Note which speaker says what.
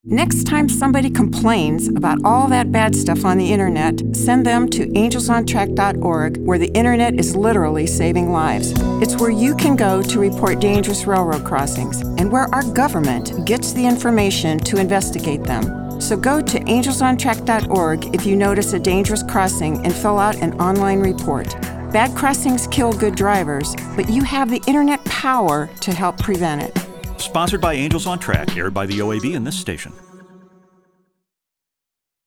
Speaker 1: Next time somebody complains about all that bad stuff on the internet, send them to angelsontrack.org, where the internet is literally saving lives. It's where you can go to report dangerous railroad crossings, and where our government gets the information to investigate them. So go to angelsontrack.org if you notice a dangerous crossing and fill out an online report. Bad crossings kill good drivers, but you have the internet power to help prevent it.
Speaker 2: Sponsored by Angels on Track, aired by the OAB and this station.